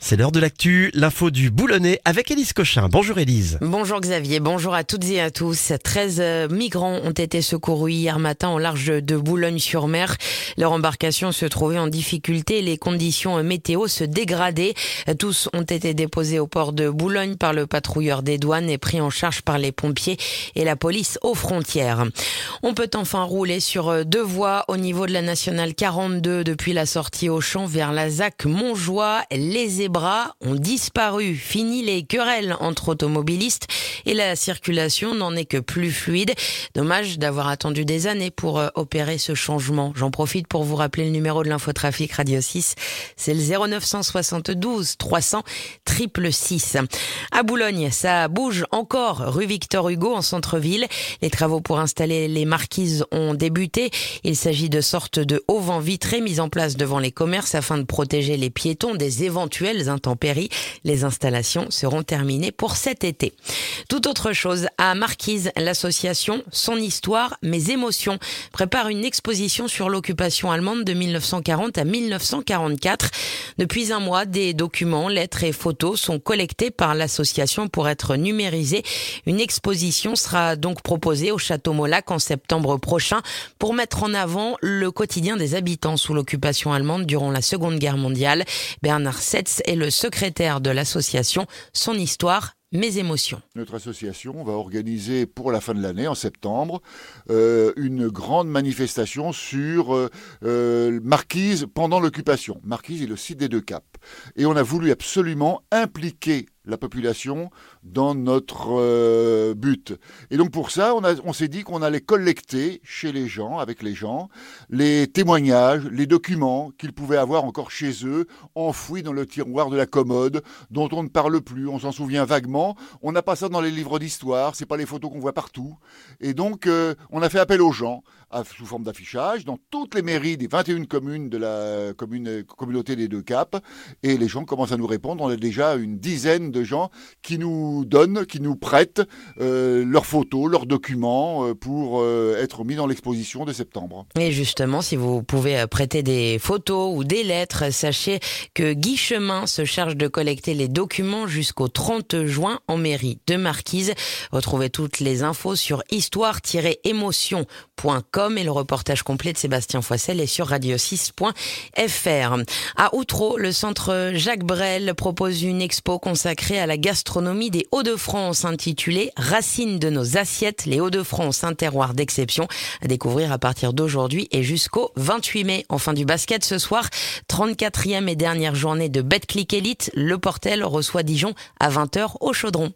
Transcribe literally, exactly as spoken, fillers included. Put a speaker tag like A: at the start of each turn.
A: C'est l'heure de l'actu, l'info du Boulonnais avec Élise Cochin. Bonjour Élise.
B: Bonjour Xavier, bonjour à toutes et à tous. treize migrants ont été secourus hier matin au large de Boulogne-sur-Mer. Leur embarcation se trouvait en difficulté, les conditions météo se dégradaient. Tous ont été déposés au port de Boulogne par le patrouilleur des douanes et pris en charge par les pompiers et la police aux frontières. On peut enfin rouler sur deux voies au niveau de la nationale quarante-deux depuis la sortie au champ vers la Z A C Montjoie. Les zébras ont disparu. Fini les querelles entre automobilistes et la circulation n'en est que plus fluide. Dommage d'avoir attendu des années pour opérer ce changement. J'en profite pour vous rappeler le numéro de l'infotrafic Radio six. C'est le zéro neuf cent soixante-douze trois cents six six. À Boulogne, ça bouge encore rue Victor Hugo en centre-ville. Les travaux pour installer les marquises ont débuté. Il s'agit de sortes de auvents vitrés mis en place devant les commerces afin de protéger les piétons des éventuelles intempéries. Les installations seront terminées pour cet été. Tout autre chose, à Marquise, l'association Son Histoire, Mes Émotions prépare une exposition sur l'occupation allemande de mille neuf cent quarante à mille neuf cent quarante-quatre. Depuis un mois, des documents, lettres et photos sont collectés par l'association pour être numérisés. Une exposition sera donc proposée au Château Molac en septembre prochain pour mettre en avant le quotidien des habitants sous l'occupation allemande durant la Seconde Guerre mondiale. Bernard Setz est le secrétaire de l'association Son Histoire, Mes Émotions.
C: Notre association va organiser pour la fin de l'année, en septembre, euh, une grande manifestation sur euh, euh, Marquise pendant l'occupation. Marquise est le site des Deux Caps. Et on a voulu absolument impliquer la population dans notre euh, but. Et donc pour ça, on, a, on s'est dit qu'on allait collecter chez les gens, avec les gens, les témoignages, les documents qu'ils pouvaient avoir encore chez eux, enfouis dans le tiroir de la commode, dont on ne parle plus, on s'en souvient vaguement. On n'a pas ça dans les livres d'histoire, c'est pas les photos qu'on voit partout. Et donc, euh, on a fait appel aux gens, à, sous forme d'affichage, dans toutes les mairies des vingt et une communes de la commune, communauté des Deux Caps. Et les gens commencent à nous répondre. On a déjà une dizaine de gens qui nous donnent, qui nous prêtent euh, leurs photos, leurs documents euh, pour euh, être mis dans l'exposition de septembre.
B: Et justement, si vous pouvez prêter des photos ou des lettres, sachez que Guy Chemin se charge de collecter les documents jusqu'au trente juin en mairie de Marquise. Retrouvez toutes les infos sur histoire tiret émotion point com et le reportage complet de Sébastien Foissel est sur radio six point f r. À Outreau, le centre Jacques Brel propose une expo consacrée à la gastronomie des Hauts-de-France intitulée Racines de nos assiettes, les Hauts-de-France, un terroir d'exception, à découvrir à partir d'aujourd'hui et jusqu'au vingt-huit mai. Enfin du basket ce soir, trente-quatrième et dernière journée de Betclic Elite, le Portel reçoit Dijon à vingt heures au Chaudron.